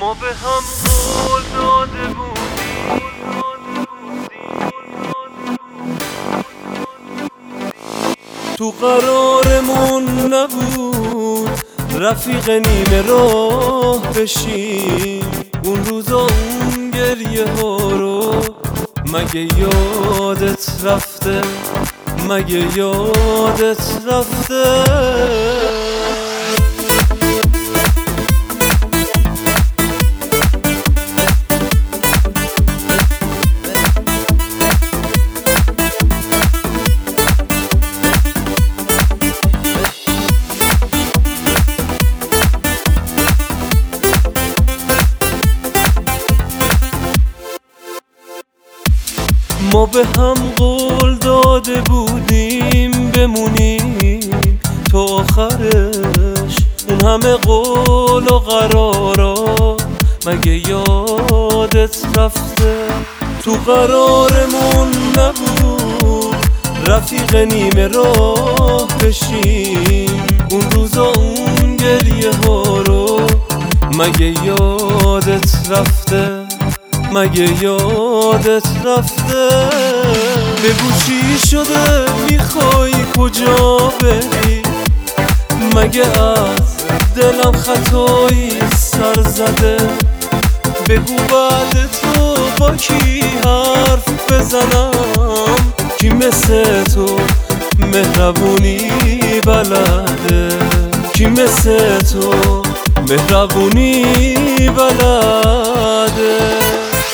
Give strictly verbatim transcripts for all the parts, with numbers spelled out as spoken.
ما به هم قول داده بودیم تو قرارمون نبود رفیق نیمه راه بشیم. اون روزا اون گریه ها رو مگه یادت رفته؟ مگه یادت رفته؟ ما به هم قول داده بودیم بمونیم تا آخرش. اون همه قول و قرارا مگه یادت رفته؟ تو قرارمون نبود رفیق نیمه راه بشیم. اون روزا اون گریه ها رو مگه یادت رفته؟ مگه یادت رفته؟ بگو چی شده؟ میخوای کجا بری؟ مگه از دلم خطایی سر زده؟ بگو بعد تو با کی حرف بزنم؟ کی مثل تو مهربونی بلده؟ کی مثل تو مهربونی بلده؟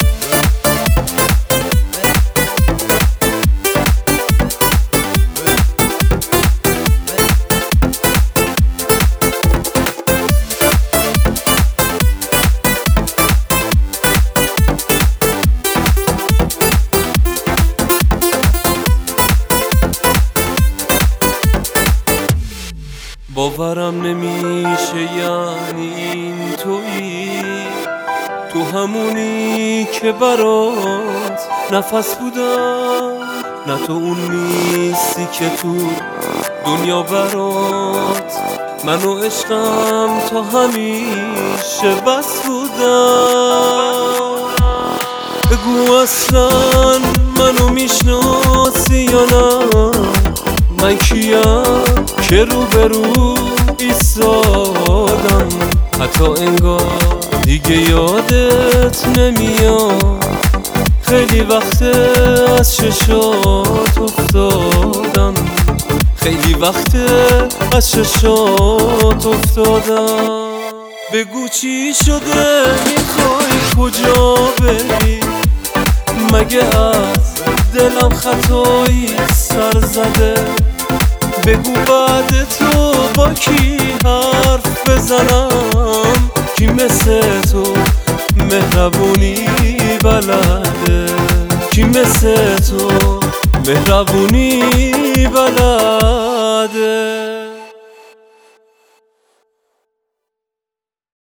باورم نمیشه یعنی این تویی، تو همونی که برات نفس بودم. نه تو اون نیستی که تو دنیا برات من و عشقم تا همیشه بس بودم. بگو اصلا منو میشناسی یا نه؟ من کیم که رو به رو ایستادم؟ حتی انگار دیگه یادت نمیاد. خیلی وقت از چشات افتادم، خیلی وقت از چشات افتادم. بگو چی شده؟ میخوای کجا بری؟ مگه از دلم خطایی سر زده؟ بگو بعد تو با کی حرف بزنم؟ کی مثل تو مهربونی بلده؟ کی مثل تو مهربونی